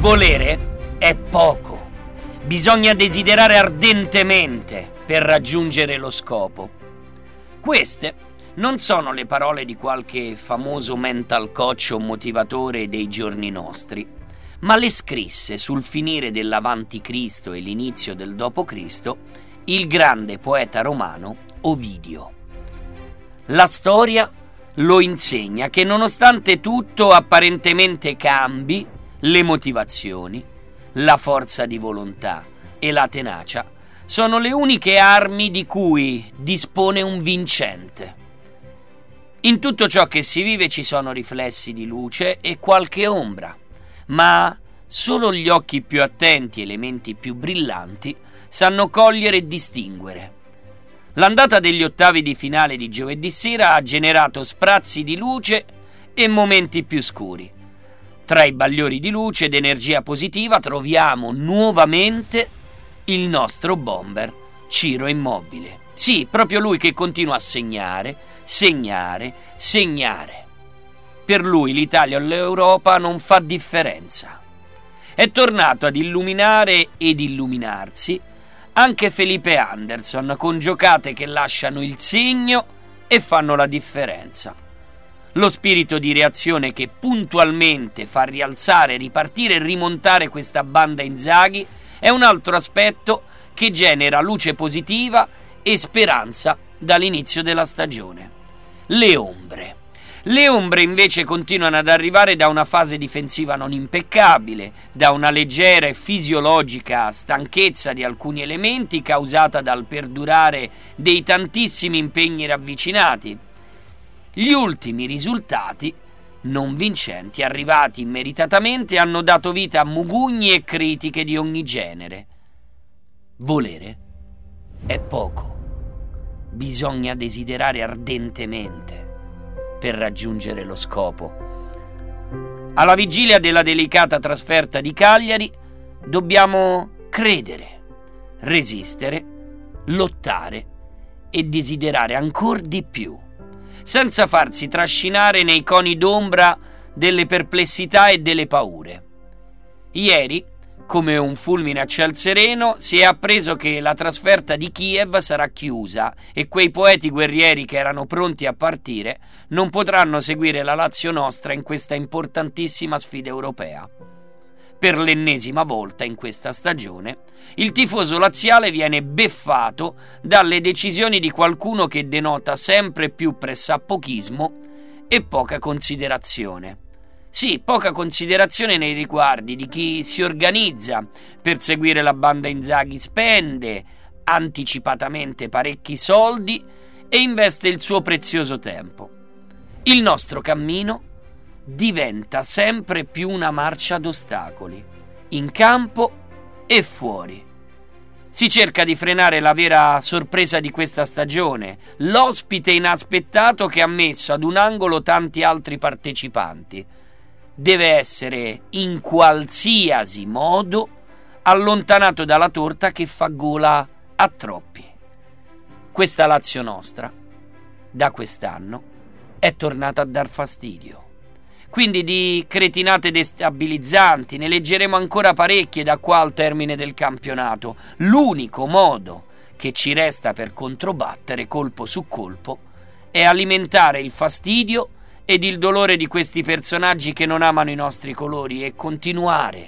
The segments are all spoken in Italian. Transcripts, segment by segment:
Volere è poco. Bisogna desiderare ardentemente per raggiungere lo scopo. Queste non sono le parole di qualche famoso mental coach o motivatore dei giorni nostri, ma le scrisse sul finire dell'Avanti Cristo e l'inizio del dopo Cristo il grande poeta romano Ovidio. La storia lo insegna che nonostante tutto apparentemente cambi, le motivazioni, la forza di volontà e la tenacia sono le uniche armi di cui dispone un vincente. In tutto ciò che si vive ci sono riflessi di luce e qualche ombra, ma solo gli occhi più attenti e le menti più brillanti sanno cogliere e distinguere. L'andata degli ottavi di finale di giovedì sera ha generato sprazzi di luce e momenti più scuri. Tra i bagliori di luce ed energia positiva troviamo nuovamente il nostro bomber Ciro Immobile. Sì, proprio lui che continua a segnare. Per lui l'Italia o l'Europa non fa differenza. È tornato ad illuminare ed illuminarsi anche Felipe Anderson con giocate che lasciano il segno e fanno la differenza. Lo spirito di reazione che puntualmente fa rialzare, ripartire e rimontare questa banda Inzaghi è un altro aspetto che genera luce positiva e speranza dall'inizio della stagione. Le ombre invece continuano ad arrivare da una fase difensiva non impeccabile, da una leggera e fisiologica stanchezza di alcuni elementi causata dal perdurare dei tantissimi impegni ravvicinati. Gli ultimi risultati, non vincenti, arrivati immeritatamente, hanno dato vita a mugugni e critiche di ogni genere. Volere è poco. Bisogna desiderare ardentemente per raggiungere lo scopo. Alla vigilia della delicata trasferta di Cagliari dobbiamo credere, resistere, lottare e desiderare ancor di più, senza farsi trascinare nei coni d'ombra delle perplessità e delle paure. Ieri, come un fulmine a ciel sereno, si è appreso che la trasferta di Kiev sarà chiusa e quei poeti guerrieri che erano pronti a partire non potranno seguire la Lazio nostra in questa importantissima sfida europea. Per l'ennesima volta in questa stagione, il tifoso laziale viene beffato dalle decisioni di qualcuno che denota sempre più pressappochismo e poca considerazione. Sì, poca considerazione nei riguardi di chi si organizza per seguire la banda Inzaghi, spende anticipatamente parecchi soldi e investe il suo prezioso tempo. Il nostro cammino diventa sempre più una marcia ad ostacoli, in campo e fuori. Si cerca di frenare la vera sorpresa di questa stagione, l'ospite inaspettato che ha messo ad un angolo tanti altri partecipanti. Deve essere in qualsiasi modo allontanato dalla torta che fa gola a troppi. Questa Lazio nostra, da quest'anno, è tornata a dar fastidio. Quindi di cretinate destabilizzanti ne leggeremo ancora parecchie da qua al termine del campionato. L'unico modo che ci resta per controbattere colpo su colpo è alimentare il fastidio ed il dolore di questi personaggi che non amano i nostri colori e continuare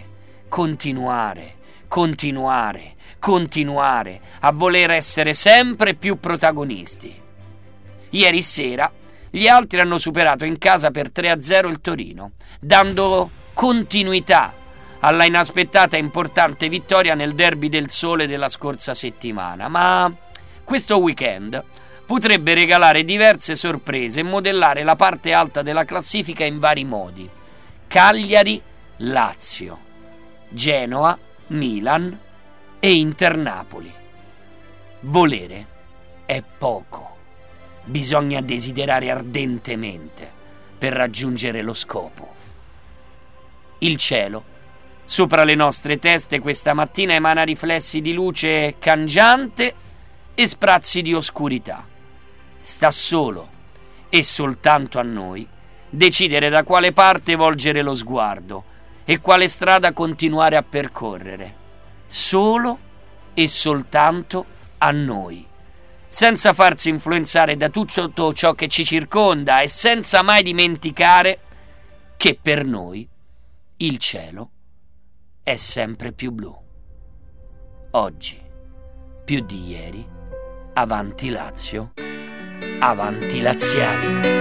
a voler essere sempre più protagonisti. Ieri sera gli altri hanno superato in casa per 3-0 il Torino, dando continuità alla inaspettata e importante vittoria nel derby del Sole della scorsa settimana. Ma questo weekend potrebbe regalare diverse sorprese e modellare la parte alta della classifica in vari modi. Cagliari, Lazio, Genoa, Milan e Inter Napoli. Volere è poco. Bisogna desiderare ardentemente per raggiungere lo scopo. Il cielo, sopra le nostre teste, questa mattina emana riflessi di luce cangiante e sprazzi di oscurità. Sta solo e soltanto a noi decidere da quale parte volgere lo sguardo e quale strada continuare a percorrere, solo e soltanto a noi, senza farsi influenzare da tutto ciò che ci circonda e senza mai dimenticare che per noi il cielo è sempre più blu. Oggi, più di ieri, avanti Lazio, avanti laziali.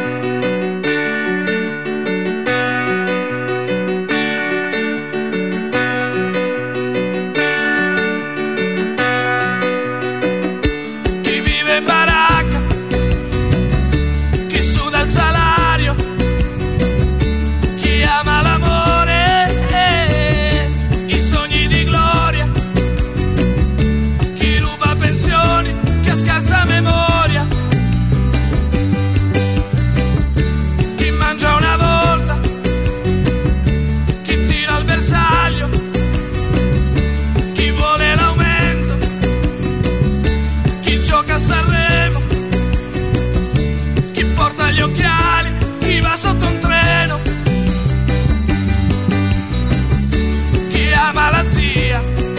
Sotto un treno, chi ama la zia,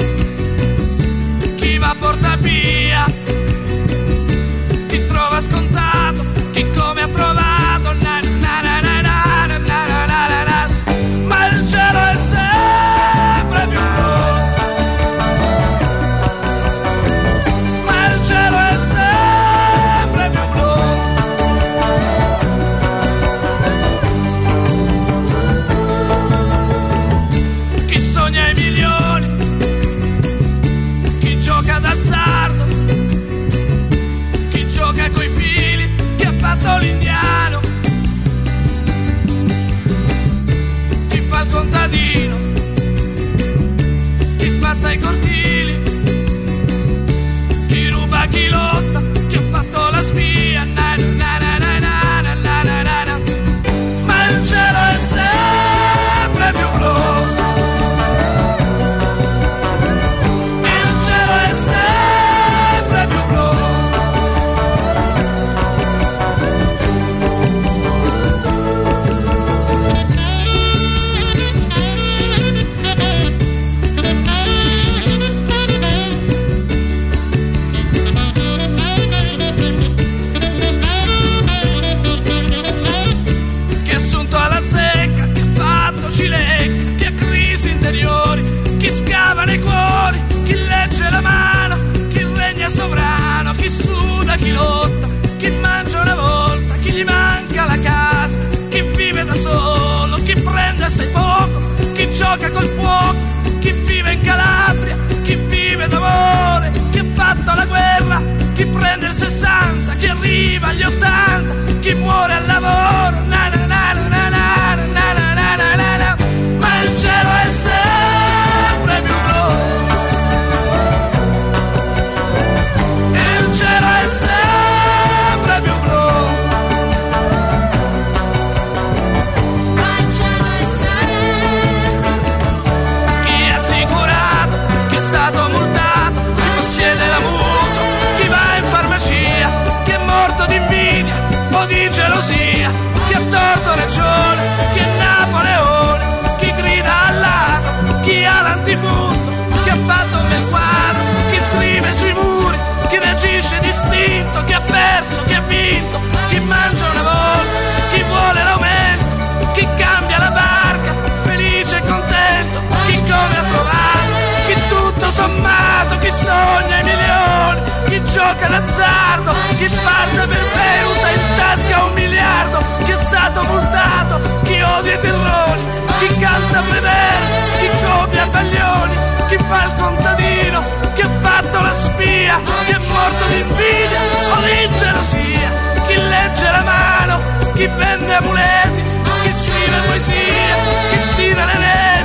chi va a porta via, chi trova scontato, chi come ha trovato, ma il cielo è sempre più blu, ma il cielo è sempre più blu. Sogna i milioni, chi gioca d'azzardo, chi gioca coi fili, chi ha fatto l'indiano, chi fa il contadino, chi spazza i cortili, chi ruba, chi lotta, chi ha fatto la spia, ma il cielo è sempre più blu. Chi scava nei cuori, chi legge la mano, chi regna sovrano, chi suda, chi lotta, chi mangia una volta, chi gli manca la casa, chi vive da solo, chi prende assai poco, chi gioca col fuoco, chi vive in Calabria, chi vive d'amore, chi ha fatto la guerra, chi prende il 60, chi arriva agli 80, chi muore al lavoro, ma il cielo è sempre più blu, il cielo è sempre più blu, ma il cielo è sempre più blu. Chi è assicurato, chi è stato multato, chi possiede la mutua, chi va in farmacia, chi è morto di invidia o di gelosia, chi ha torto ragione, chi è Napoleone, chi grida al ladro, chi ha l'antifurto, chi ha fatto un bel quadro, chi scrive sui muri, chi reagisce distinto, chi ha perso, chi ha vinto, chi mangia una volta, chi vuole l'aumento, chi cambia la barca, felice e contento, chi come ha trovato, chi tutto sommato, chi sogna i milioni, chi gioca d'azzardo, chi parte per Beuta in tasca 1 miliardo, chi è stato multato, chi odia i terroni, chi canta Bevere, chi copia Baglioni, chi fa il contadino, chi ha fatto la spia, chi è morto di invidia o di gelosia, chi legge la mano, chi vende amuleti, chi scrive poesia, chi tira le reti,